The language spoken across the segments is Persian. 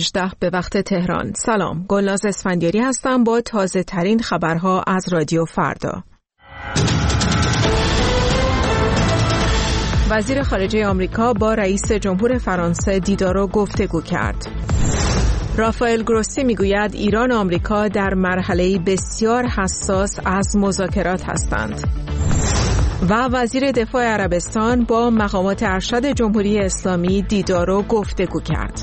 18 به وقت تهران. سلام، گلناز اسفندیاری هستم با تازه ترین خبرها از رادیو فردا. وزیر خارجه آمریکا با رئیس جمهور فرانسه دیدار و گفتگو کرد. رافائل گروسی میگوید ایران و آمریکا در مرحله‌ای بسیار حساس از مذاکرات هستند. و وزیر دفاع عربستان با مقامات ارشد جمهوری اسلامی دیدار و گفتگو کرد.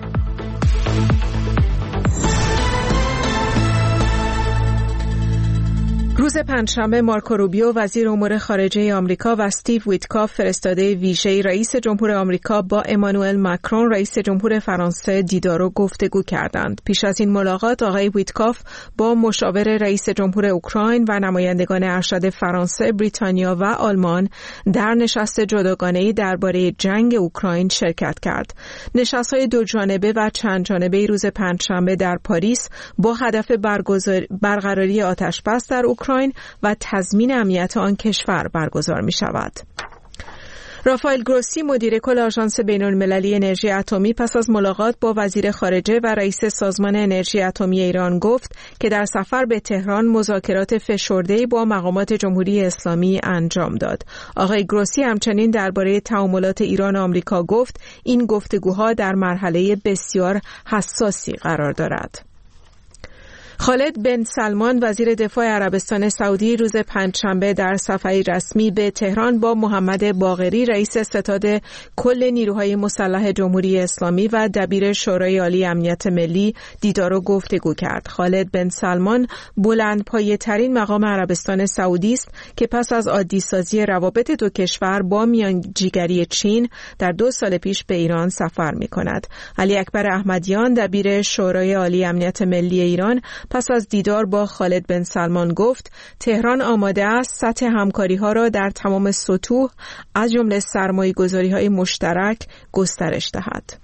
روز پنجشنبه مارکو روبیو وزیر امور خارجه آمریکا و استیو ویتکاف فرستاده ویژه رئیس جمهور آمریکا با امانوئل ماکرون رئیس جمهور فرانسه دیدار و گفتگو کردند. پیش از این ملاقات آقای ویتکاف با مشاور رئیس جمهور اوکراین و نمایندگان ارشد فرانسه، بریتانیا و آلمان در نشست جداگانه‌ای درباره جنگ اوکراین شرکت کرد. نشست‌های دو جانبه و چند جانبه روز پنجشنبه در پاریس با هدف برقراری آتش‌بس در اوکراین و تضمین امنیت آن کشور برگزار می شود. رافائل گروسی مدیر کل آژانس بین‌المللی انرژی اتمی پس از ملاقات با وزیر خارجه و رئیس سازمان انرژی اتمی ایران گفت که در سفر به تهران مذاکرات فشرده‌ای با مقامات جمهوری اسلامی انجام داد. آقای گروسی همچنین درباره تعاملات ایران و آمریکا گفت این گفتگوها در مرحله بسیار حساسی قرار دارد. خالد بن سلمان وزیر دفاع عربستان سعودی روز پنجشنبه در سفری رسمی به تهران با محمد باقری رئیس ستاد کل نیروهای مسلح جمهوری اسلامی و دبیر شورای عالی امنیت ملی دیدار و گفتگو کرد. خالد بن سلمان بلندپایه‌ترین مقام عربستان سعودی است که پس از عادی‌سازی روابط دو کشور با میانجیگری چین در 2 سال پیش به ایران سفر می‌کند. علی اکبر احمدیان دبیر شورای عالی امنیت ملی ایران پس از دیدار با خالد بن سلمان گفت تهران آماده است سطح همکاری‌ها را در تمام سطوح از جمله سرمایه‌گذاری‌های مشترک گسترش دهد.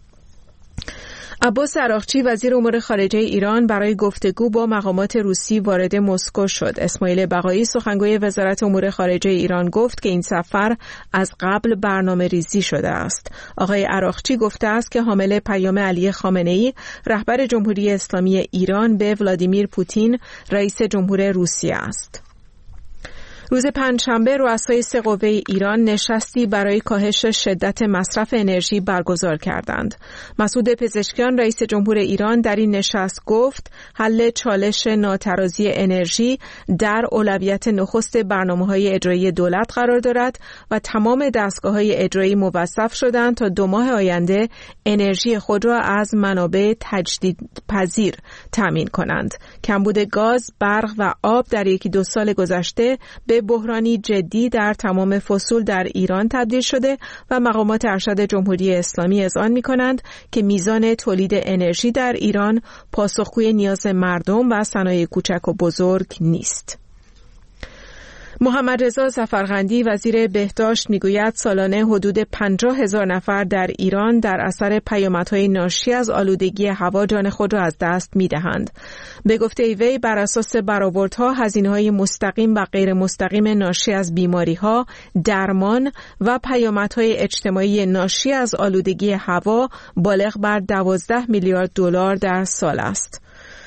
عباس عراقچی وزیر امور خارجه ایران برای گفتگو با مقامات روسی وارد مسکو شد. اسماعیل بقایی سخنگوی وزارت امور خارجه ایران گفت که این سفر از قبل برنامه‌ریزی شده است. آقای عراقچی گفته است که حامل پیام علی خامنه‌ای رهبر جمهوری اسلامی ایران به ولادیمیر پوتین رئیس جمهور روسیه است. روز پنجشنبه رؤسای 3 قوه ایران نشستی برای کاهش شدت مصرف انرژی برگزار کردند. مسعود پزشکیان رئیس جمهور ایران در این نشست گفت حل چالش ناترازی انرژی در اولویت نخست برنامه‌های اجرایی دولت قرار دارد و تمام دستگاه‌های اجرایی موظف شدند تا 2 ماه آینده انرژی خود را از منابع تجدیدپذیر تامین کنند. کمبود گاز، برق و آب در 1-2 سال گذشته به بحرانی جدی در تمام فصول در ایران تبدیل شده و مقامات ارشد جمهوری اسلامی اذعان می‌کنند که میزان تولید انرژی در ایران پاسخگوی نیاز مردم و صنایع کوچک و بزرگ نیست. محمد رضا ظفرقندی وزیر بهداشت میگوید سالانه حدود 50,000 نفر در ایران در اثر پیامدهای ناشی از آلودگی هوا جان خود را از دست میدهند. به گفته وی بر اساس برآوردها هزینه‌های مستقیم و غیر مستقیم ناشی از بیماری‌ها، درمان و پیامدهای اجتماعی ناشی از آلودگی هوا بالغ بر 12 میلیارد دلار در سال است.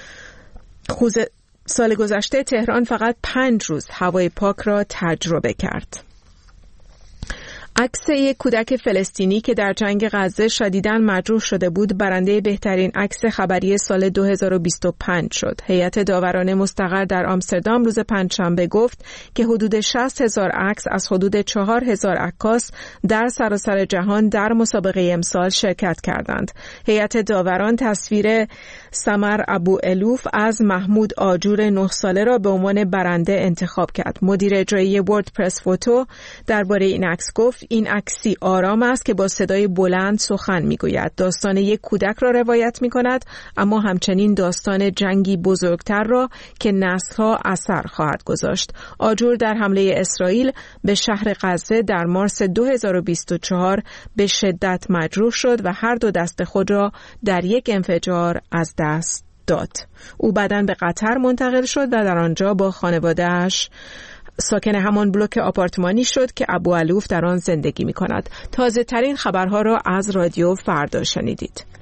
سال گذشته تهران فقط 5 روز هوای پاک را تجربه کرد. عکس یک کودک فلسطینی که در جنگ غزه شدیداً مجروح شده بود برنده بهترین عکس خبری سال 2025 شد. هیئت داوران مستقر در آمستردام روز پنجشنبه گفت که حدود 60,000 عکس از حدود 4,000 عکاس در سراسر جهان در مسابقه امسال شرکت کردند. هیئت داوران تصویر سمر ابو الوف از محمود آجور 9 ساله را به عنوان برنده انتخاب کرد. مدیر اجرایی وردپرس فوتو درباره این عکس گفت این عکسی آرام است که با صدای بلند سخن میگوید. داستان یک کودک را روایت میکند اما همچنین داستان جنگی بزرگتر را که نسل‌ها اثر خواهد گذاشت. آجور در حمله اسرائیل به شهر غزه در مارس 2024 به شدت مجروح شد و هر دو دست خود را در یک انفجار از دست داد. او بعداً به قطر منتقل شد و در آنجا با خانواده‌اش ساکن همان بلوک آپارتمانی شد که ابو الوف در آن زندگی می کند. تازه ترین خبرها را از رادیو فردا شنیدید.